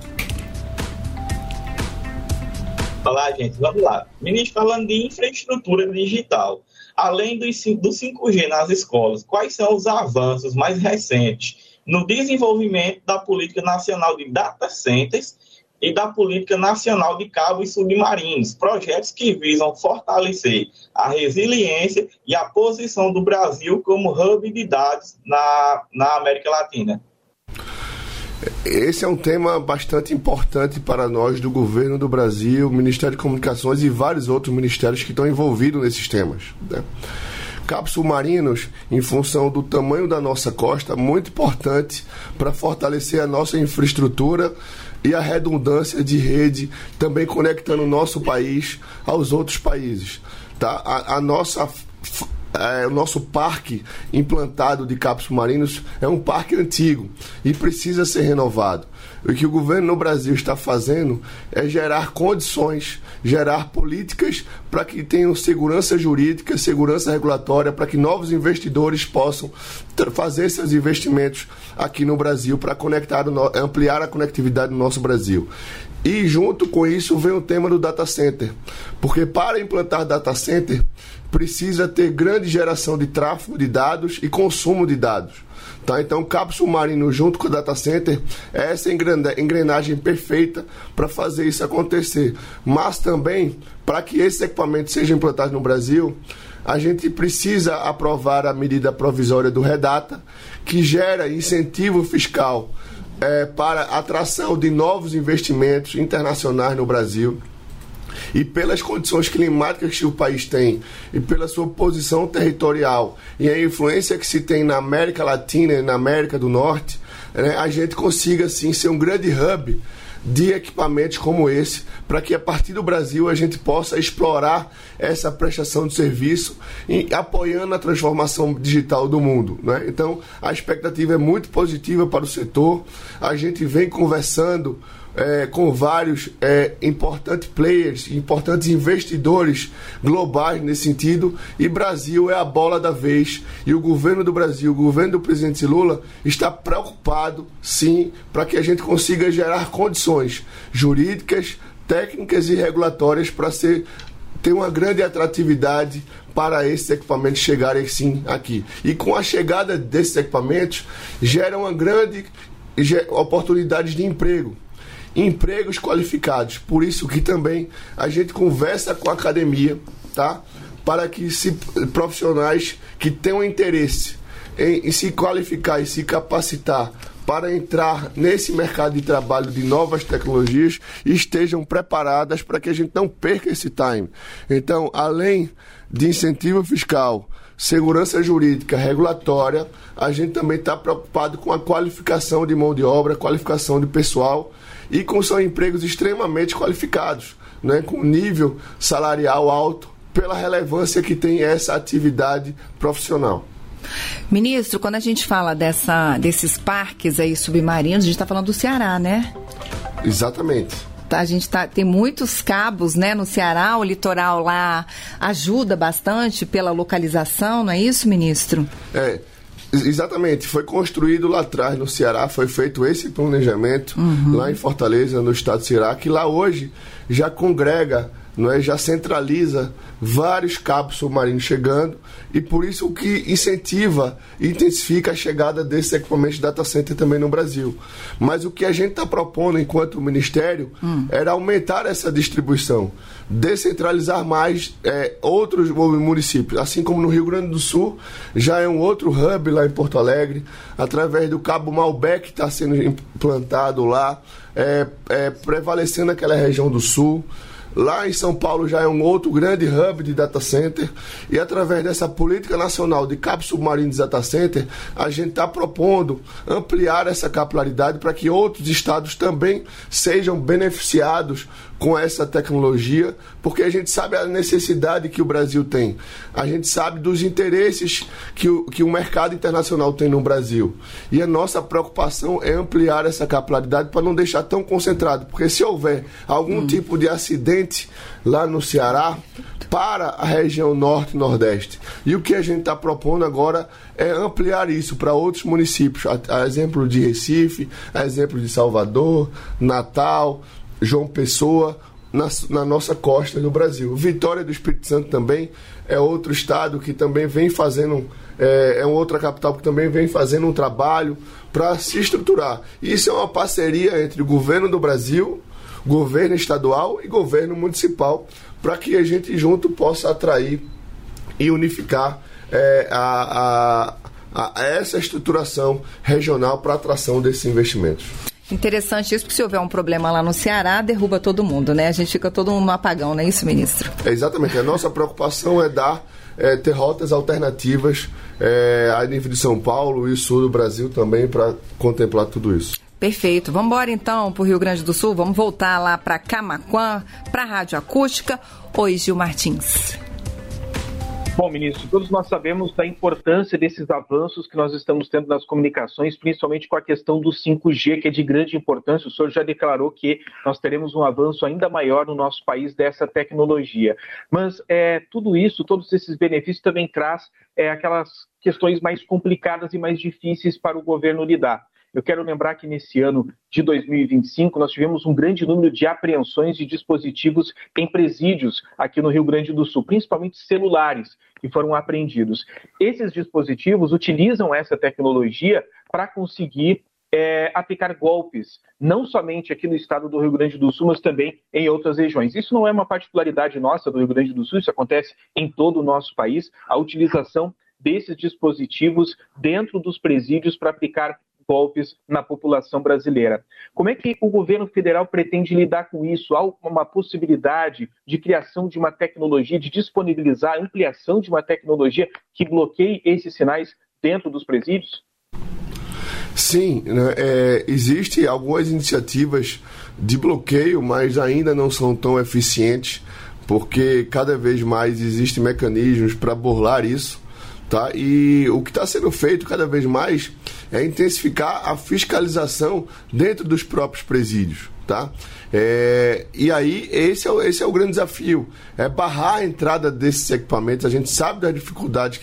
Olá, gente. Vamos lá. Ministro, falando de infraestrutura digital, além do 5G nas escolas, quais são os avanços mais recentes no desenvolvimento da Política Nacional de Data Centers e da Política Nacional de Cabos Submarinos, projetos que visam fortalecer a resiliência e a posição do Brasil como hub de dados na América Latina? Esse é um tema bastante importante para nós do governo do Brasil, Ministério de Comunicações e vários outros ministérios que estão envolvidos nesses temas, né? Cabos submarinos, em função do tamanho da nossa costa, muito importante para fortalecer a nossa infraestrutura e a redundância de rede, também conectando o nosso país aos outros países, tá? O nosso parque implantado de cabos submarinos é um parque antigo e precisa ser renovado. O que o governo no Brasil está fazendo é gerar condições, gerar políticas para que tenham segurança jurídica, segurança regulatória, para que novos investidores possam fazer seus investimentos aqui no Brasil para ampliar a conectividade no nosso Brasil. E junto com isso vem o tema do data center, porque para implantar data center precisa ter grande geração de tráfego de dados e consumo de dados. Tá? Então, cabo submarino junto com o data center é essa engrenagem perfeita para fazer isso acontecer. Mas também, para que esses equipamentos sejam implantados no Brasil, a gente precisa aprovar a medida provisória do REDATA, que gera incentivo fiscal para a atração de novos investimentos internacionais no Brasil. E pelas condições climáticas que o país tem, e pela sua posição territorial, e a influência que se tem na América Latina e na América do Norte, né, a gente consiga, sim, ser um grande hub de equipamentos como esse, para que a partir do Brasil a gente possa explorar essa prestação de serviço e apoiando a transformação digital do mundo, né? Então, a expectativa é muito positiva para o setor. A gente vem conversando com vários importantes players, importantes investidores globais nesse sentido, e Brasil é a bola da vez, e o governo do Brasil, o governo do presidente Lula, está preocupado, sim, para que a gente consiga gerar condições jurídicas, técnicas e regulatórias para ter uma grande atratividade para esses equipamentos chegarem, sim, aqui. E com a chegada desses equipamentos, gera uma grande oportunidade de emprego. Empregos qualificados. Por isso que também a gente conversa com a academia, tá? Para que profissionais que tenham interesse em se qualificar e se capacitar para entrar nesse mercado de trabalho de novas tecnologias estejam preparadas para que a gente não perca esse time. Então, além de incentivo fiscal, segurança jurídica, regulatória, a gente também está preocupado com a qualificação de mão de obra, qualificação de pessoal, e são empregos extremamente qualificados, né, com nível salarial alto, pela relevância que tem essa atividade profissional. Ministro, quando a gente fala desses parques aí submarinos, a gente está falando do Ceará, né? Exatamente. A gente tem muitos cabos, né, no Ceará, o litoral lá ajuda bastante pela localização, não é isso, ministro? Exatamente, foi construído lá atrás no Ceará, foi feito esse planejamento lá em Fortaleza, no estado do Ceará, que lá hoje já congrega, não é, já centraliza vários cabos submarinos chegando, e por isso o que incentiva e intensifica a chegada desses equipamentos de data center também no Brasil. Mas o que a gente está propondo enquanto Ministério era aumentar essa distribuição, descentralizar mais outros municípios, assim como no Rio Grande do Sul já é um outro hub lá em Porto Alegre, através do cabo Malbec que está sendo implantado lá, prevalecendo aquela região do Sul. Lá em São Paulo já é um outro grande hub de data center, e através dessa política nacional de cabos submarinos de data center, a gente está propondo ampliar essa capilaridade para que outros estados também sejam beneficiados com essa tecnologia, porque a gente sabe a necessidade que o Brasil tem, a gente sabe dos interesses que o mercado internacional tem no Brasil, e a nossa preocupação é ampliar essa capilaridade para não deixar tão concentrado, porque se houver algum tipo de acidente lá no Ceará, para a região norte e nordeste. E o que a gente está propondo agora é ampliar isso para outros municípios, a exemplo de Recife, a exemplo de Salvador, Natal, João Pessoa, na nossa costa do Brasil. Vitória do Espírito Santo também é outro estado que também vem fazendo, é uma outra capital que também vem fazendo um trabalho para se estruturar. Isso é uma parceria entre o governo do Brasil, governo estadual e governo municipal, para que a gente junto possa atrair e unificar essa estruturação regional para a atração desses investimentos. Interessante isso, porque se houver um problema lá no Ceará, derruba todo mundo, né? A gente fica todo mundo no apagão, não é isso, ministro? Exatamente. A nossa preocupação é ter rotas alternativas a nível de São Paulo e sul do Brasil também, para contemplar tudo isso. Perfeito. Vamos embora então para o Rio Grande do Sul, vamos voltar lá para Camaquã, para a Rádio Acústica. Oi, Gil Martins. Bom, ministro, todos nós sabemos da importância desses avanços que nós estamos tendo nas comunicações, principalmente com a questão do 5G, que é de grande importância. O senhor já declarou que nós teremos um avanço ainda maior no nosso país dessa tecnologia. Mas tudo isso, todos esses benefícios também traz aquelas questões mais complicadas e mais difíceis para o governo lidar. Eu quero lembrar que nesse ano de 2025 nós tivemos um grande número de apreensões de dispositivos em presídios aqui no Rio Grande do Sul, principalmente celulares que foram apreendidos. Esses dispositivos utilizam essa tecnologia para conseguir aplicar golpes, não somente aqui no estado do Rio Grande do Sul, mas também em outras regiões. Isso não é uma particularidade nossa do Rio Grande do Sul, isso acontece em todo o nosso país, a utilização desses dispositivos dentro dos presídios para aplicar golpes na população brasileira. Como é que o governo federal pretende lidar com isso? Há uma possibilidade de criação de uma tecnologia, de disponibilizar a ampliação de uma tecnologia que bloqueie esses sinais dentro dos presídios? Sim, existem algumas iniciativas de bloqueio, mas ainda não são tão eficientes, porque cada vez mais existem mecanismos para burlar isso. Tá? E o que está sendo feito cada vez mais é intensificar a fiscalização dentro dos próprios presídios. Tá? E aí esse é o grande desafio, é barrar a entrada desses equipamentos. A gente sabe da dificuldade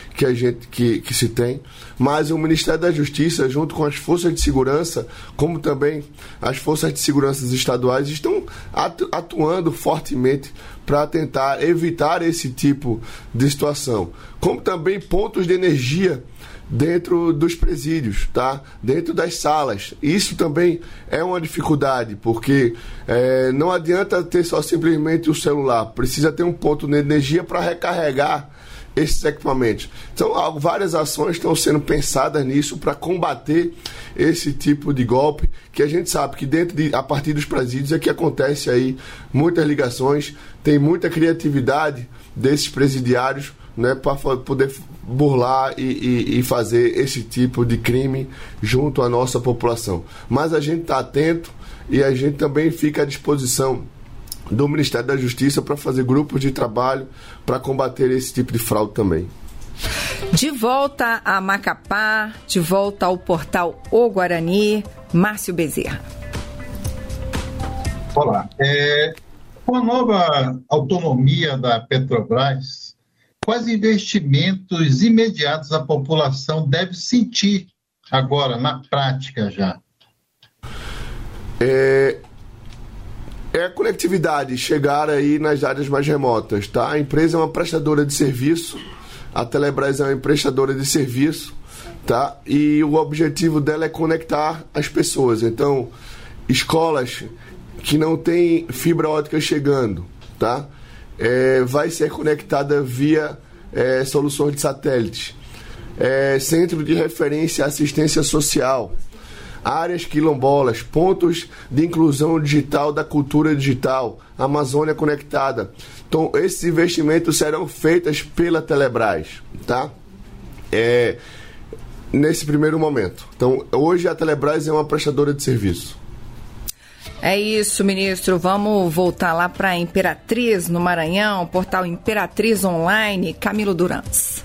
que se tem, mas o Ministério da Justiça, junto com as forças de segurança, como também as forças de segurança estaduais, estão atuando fortemente para tentar evitar esse tipo de situação, como também pontos de energia dentro dos presídios, tá? Dentro das salas. Isso também é uma dificuldade, porque não adianta ter só simplesmente o celular, precisa ter um ponto de energia para recarregar esses equipamentos. Então, várias ações estão sendo pensadas nisso para combater esse tipo de golpe, que a gente sabe que a partir dos presídios é que acontece aí muitas ligações, tem muita criatividade desses presidiários, né, para poder burlar e fazer esse tipo de crime junto à nossa população. Mas a gente está atento e a gente também fica à disposição do Ministério da Justiça para fazer grupos de trabalho para combater esse tipo de fraude também. De volta a Macapá, de volta ao portal O Guarani, Márcio Bezerra. Olá. Com a nova autonomia da Petrobras, quais investimentos imediatos a população deve sentir agora, na prática já? A conectividade, chegar aí nas áreas mais remotas, tá? A empresa é uma prestadora de serviço, a Telebrás é uma prestadora de serviço, tá? E o objetivo dela é conectar as pessoas. Então, escolas que não têm fibra ótica chegando, tá? Vai ser conectada via soluções de satélite. Centro de referência à assistência social, áreas quilombolas, pontos de inclusão digital da cultura digital, Amazônia Conectada. Então, esses investimentos serão feitos pela Telebrás, tá? Nesse primeiro momento. Então, hoje a Telebrás é uma prestadora de serviço. É isso, ministro. Vamos voltar lá para Imperatriz, no Maranhão, portal Imperatriz Online, Camilo Durans.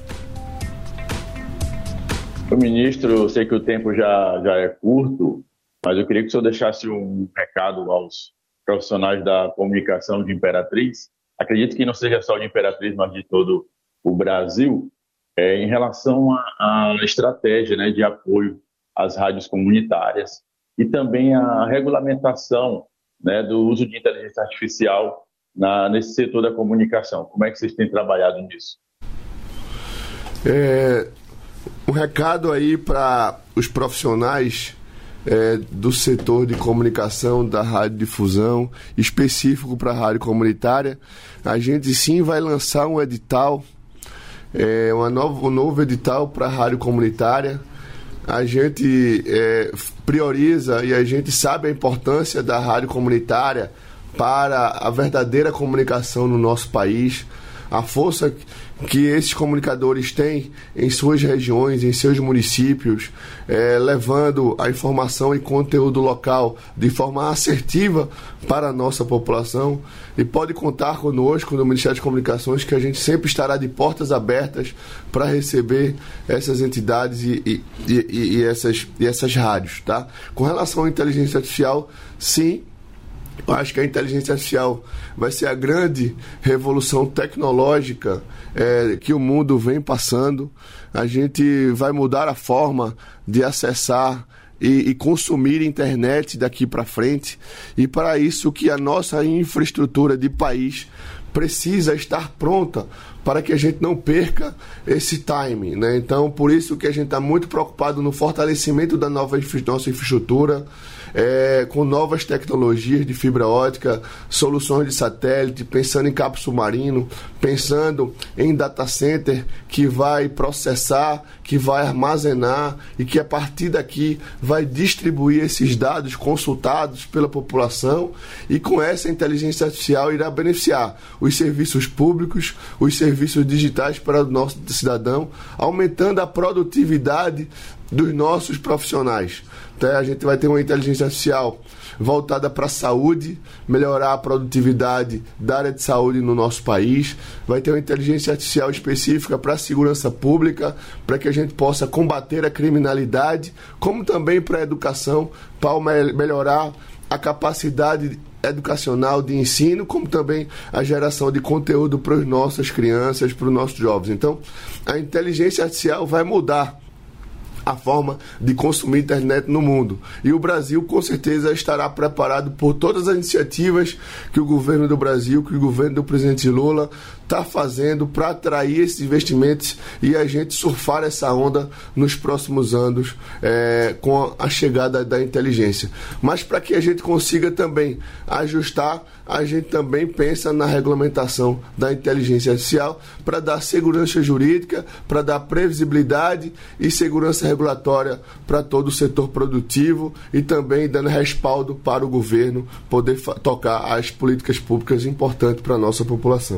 Ministro, eu sei que o tempo já é curto, mas eu queria que o senhor deixasse um recado aos profissionais da comunicação de Imperatriz. Acredito que não seja só de Imperatriz, mas de todo o Brasil, em relação à estratégia, né, de apoio às rádios comunitárias e também a regulamentação, né, do uso de inteligência artificial nesse setor da comunicação. Como é que vocês têm trabalhado nisso? Um recado aí para os profissionais do setor de comunicação, da radiodifusão, específico para a rádio comunitária. A gente sim vai lançar um edital, um novo edital para a rádio comunitária. A gente prioriza e a gente sabe a importância da rádio comunitária para a verdadeira comunicação no nosso país, a força que esses comunicadores têm em suas regiões, em seus municípios, levando a informação e conteúdo local de forma assertiva para a nossa população. E pode contar conosco no Ministério de Comunicações, que a gente sempre estará de portas abertas para receber essas entidades e essas rádios, tá? Com relação à inteligência artificial, sim, eu acho que a inteligência artificial vai ser a grande revolução tecnológica que o mundo vem passando. A gente vai mudar a forma de acessar e consumir internet daqui para frente. E para isso que a nossa infraestrutura de país precisa estar pronta para que a gente não perca esse time, né? Então, por isso que a gente está muito preocupado no fortalecimento da nossa infraestrutura, com novas tecnologias de fibra ótica, soluções de satélite, pensando em cabo submarino, pensando em data center que vai processar, que vai armazenar e que a partir daqui vai distribuir esses dados consultados pela população, e com essa inteligência artificial irá beneficiar os serviços públicos, os serviços digitais para o nosso cidadão, aumentando a produtividade dos nossos profissionais. Então, a gente vai ter uma inteligência artificial voltada para a saúde, melhorar a produtividade da área de saúde no nosso país. Vai ter uma inteligência artificial específica para a segurança pública, para que a gente possa combater a criminalidade, como também para a educação, para melhorar a capacidade educacional de ensino, como também a geração de conteúdo para as nossas crianças, para os nossos jovens. Então, a inteligência artificial vai mudar a forma de consumir internet no mundo. E o Brasil, com certeza, estará preparado por todas as iniciativas que o governo do Brasil, que o governo do presidente Lula está fazendo para atrair esses investimentos e a gente surfar essa onda nos próximos anos com a chegada da inteligência. Mas para que a gente consiga também ajustar, a gente também pensa na regulamentação da inteligência artificial para dar segurança jurídica, para dar previsibilidade e segurança regulatória para todo o setor produtivo, e também dando respaldo para o governo poder tocar as políticas públicas importantes para a nossa população.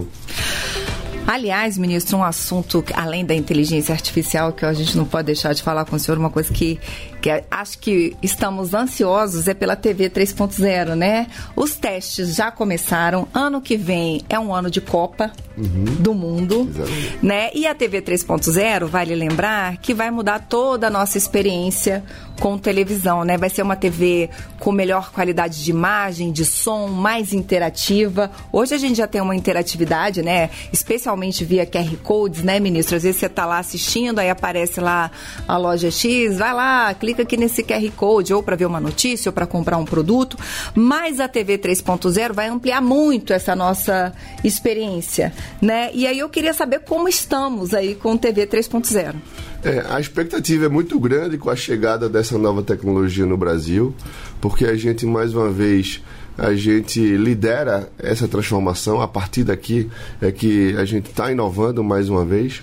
Aliás, ministro, um assunto além da inteligência artificial que a gente não pode deixar de falar com o senhor, uma coisa que acho que estamos ansiosos é pela TV 3.0, né? Os testes já começaram, ano que vem é um ano de Copa do Mundo, né? E a TV 3.0, vale lembrar, que vai mudar toda a nossa experiência com televisão, né? Vai ser uma TV com melhor qualidade de imagem, de som, mais interativa. Hoje a gente já tem uma interatividade, né? Especialmente via QR Codes, né, ministro? Às vezes você tá lá assistindo, aí aparece lá a loja X, vai lá, clica aqui nesse QR Code, ou para ver uma notícia, ou para comprar um produto. Mas a TV 3.0 vai ampliar muito essa nossa experiência, né? E aí eu queria saber como estamos aí com TV 3.0. A expectativa é muito grande com a chegada dessa nova tecnologia no Brasil, porque a gente, mais uma vez, a gente lidera essa transformação. A partir daqui é que a gente está inovando mais uma vez.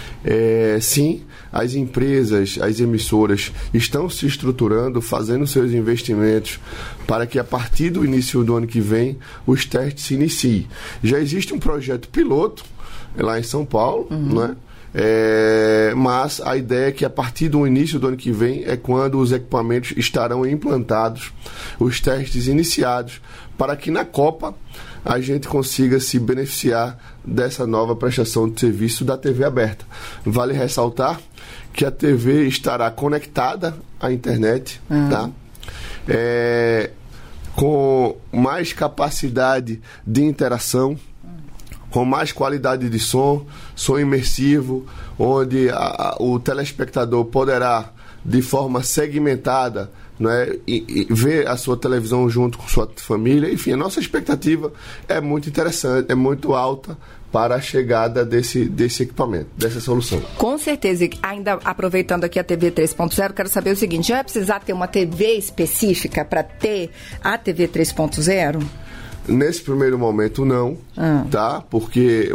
Sim, as empresas, as emissoras estão se estruturando, fazendo seus investimentos para que a partir do início do ano que vem os testes se iniciem. Já existe um projeto piloto lá em São Paulo, né? Mas a ideia é que a partir do início do ano que vem é quando os equipamentos estarão implantados, os testes iniciados, para que na Copa a gente consiga se beneficiar dessa nova prestação de serviço da TV aberta. Vale ressaltar que a TV estará conectada à internet, tá? Com mais capacidade de interação, com mais qualidade de som imersivo, onde o telespectador poderá, de forma segmentada, né, e ver a sua televisão junto com sua família. Enfim, a nossa expectativa é muito interessante, é muito alta para a chegada desse equipamento, dessa solução. Com certeza. E ainda aproveitando aqui a TV 3.0, quero saber o seguinte: já vai precisar ter uma TV específica para ter a TV 3.0? Nesse primeiro momento, não, tá? Porque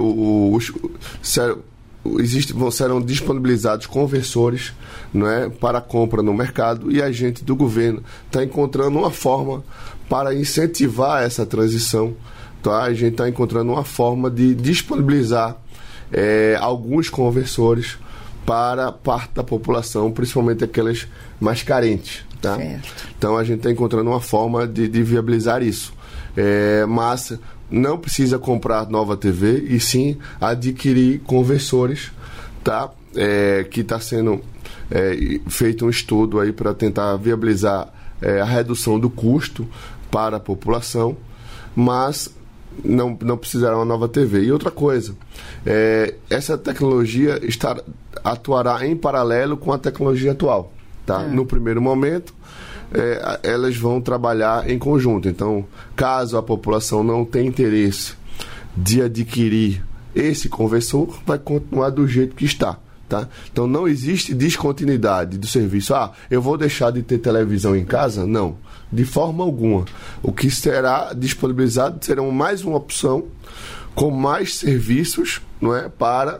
serão disponibilizados conversores, né, para compra no mercado, e a gente do governo está encontrando uma forma para incentivar essa transição, tá? A gente está encontrando uma forma de disponibilizar alguns conversores para parte da população, principalmente aquelas mais carentes, tá? Então a gente está encontrando uma forma de viabilizar isso. Mas não precisa comprar nova TV, e sim adquirir conversores, tá? Que está sendo feito um estudo aí para tentar viabilizar a redução do custo para a população, mas não precisará uma nova TV. E outra coisa, essa tecnologia atuará em paralelo com a tecnologia atual, tá? No primeiro momento, elas vão trabalhar em conjunto. Então, caso a população não tenha interesse de adquirir esse conversor vai continuar do jeito que está. Tá? Então não existe descontinuidade do serviço. Eu vou deixar de ter televisão em casa? Não, de forma alguma. O que será disponibilizado será mais uma opção com mais serviços, não é, para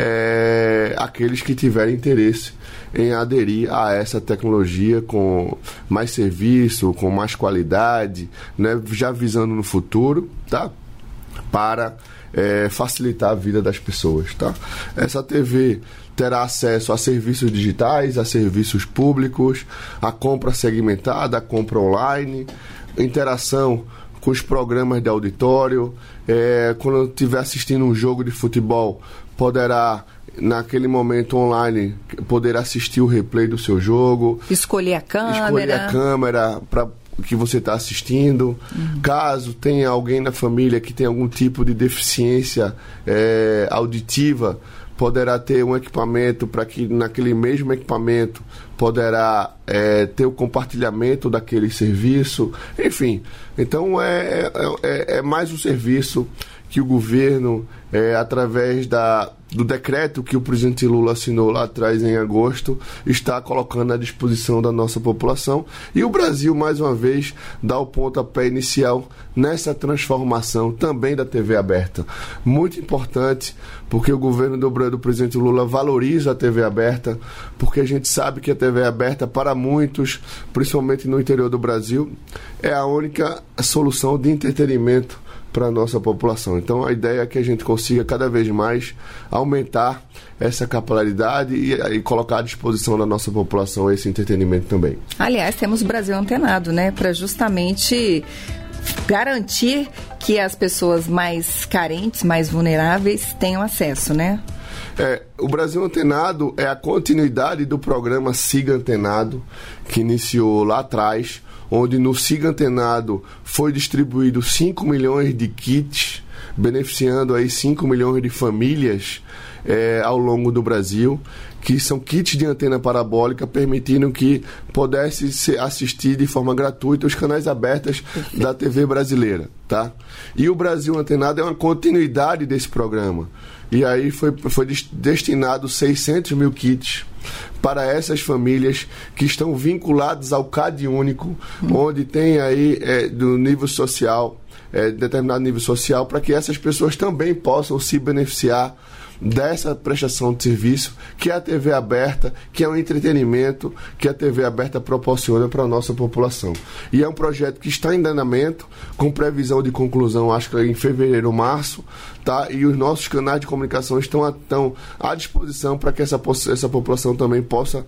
aqueles que tiverem interesse em aderir a essa tecnologia com mais serviço, com mais qualidade, né, já visando no futuro, tá? Para facilitar a vida das pessoas, tá? Essa TV terá acesso a serviços digitais, a serviços públicos, a compra segmentada, a compra online, interação com os programas de auditório. Quando estiver assistindo um jogo de futebol, poderá, naquele momento online, poder assistir o replay do seu jogo. Escolher a câmera para que você está assistindo. Caso tenha alguém na família que tenha algum tipo de deficiência auditiva, poderá ter um equipamento para que naquele mesmo equipamento poderá ter o compartilhamento daquele serviço. Enfim, então é mais um serviço que o governo, através do decreto que o presidente Lula assinou lá atrás em agosto, está colocando à disposição da nossa população. E o Brasil, mais uma vez, dá o pontapé inicial nessa transformação também da TV aberta. Muito importante, porque o governo do presidente Lula valoriza a TV aberta, porque a gente sabe que a TV aberta, para muitos, principalmente no interior do Brasil, é a única solução de entretenimento para a nossa população. Então a ideia é que a gente consiga cada vez mais aumentar essa capilaridade e colocar à disposição da nossa população esse entretenimento também. Aliás, temos o Brasil Antenado, né, para justamente garantir que as pessoas mais carentes, mais vulneráveis tenham acesso, né? O Brasil Antenado é a continuidade do programa Siga Antenado, que iniciou lá atrás, onde no Siga Antenado foi distribuído 5 milhões de kits, beneficiando aí 5 milhões de famílias ao longo do Brasil, que são kits de antena parabólica, permitindo que pudesse ser assistir de forma gratuita os canais abertos da TV brasileira, tá? E o Brasil Antenado é uma continuidade desse programa. E aí foi destinado 600 mil kits para essas famílias que estão vinculadas ao CAD único, onde tem aí do nível social, determinado nível social, para que essas pessoas também possam se beneficiar dessa prestação de serviço que é a TV aberta, que é o entretenimento que a TV aberta proporciona para a nossa população. E é um projeto que está em andamento, com previsão de conclusão, acho que em fevereiro ou março, tá? E os nossos canais de comunicação estão à disposição para que essa população também possa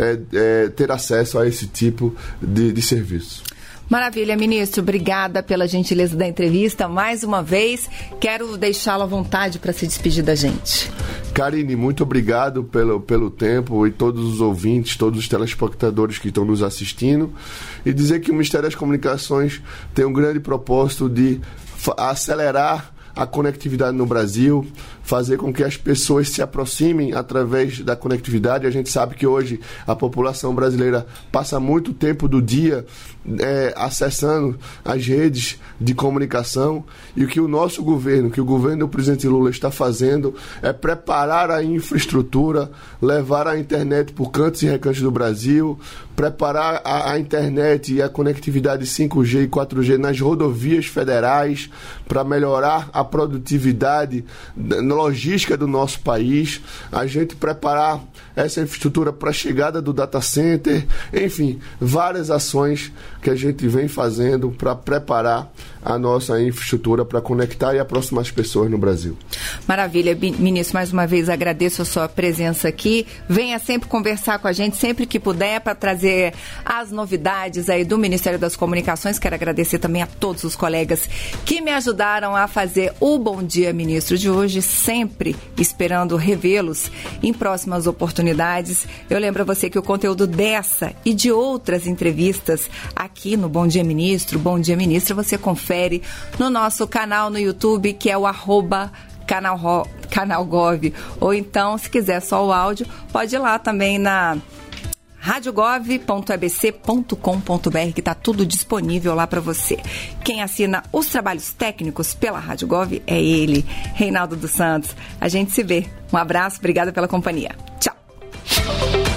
ter acesso a esse tipo de serviço. Maravilha, ministro. Obrigada pela gentileza da entrevista. Mais uma vez, quero deixá-lo à vontade para se despedir da gente. Karine, muito obrigado pelo tempo e todos os ouvintes, todos os telespectadores que estão nos assistindo. E dizer que o Ministério das Comunicações tem um grande propósito de acelerar a conectividade no Brasil, fazer com que as pessoas se aproximem através da conectividade. A gente sabe que hoje a população brasileira passa muito tempo do dia acessando as redes de comunicação, e o que o nosso governo, que o governo do presidente Lula está fazendo é preparar a infraestrutura, levar a internet por cantos e recantos do Brasil, preparar a internet e a conectividade 5G e 4G nas rodovias federais para melhorar a produtividade logística do nosso país, a gente preparar essa infraestrutura para a chegada do data center, enfim, várias ações que a gente vem fazendo para preparar a nossa infraestrutura para conectar e aproximar as pessoas no Brasil. Maravilha, ministro, mais uma vez agradeço a sua presença aqui. Venha sempre conversar com a gente, sempre que puder, para trazer as novidades aí do Ministério das Comunicações. Quero agradecer também a todos os colegas que me ajudaram a fazer o Bom Dia, Ministro de hoje, sempre esperando revê-los em próximas oportunidades. Eu lembro a você que o conteúdo dessa e de outras entrevistas aqui no Bom Dia Ministro, Bom Dia Ministra, você confere no nosso canal no YouTube, que é o @canal Gov, ou então, se quiser só o áudio, pode ir lá também radiogov.abc.com.br, que está tudo disponível lá para você. Quem assina os trabalhos técnicos pela Rádio Gov é ele, Reinaldo dos Santos. A gente se vê. Um abraço, obrigada pela companhia. Tchau.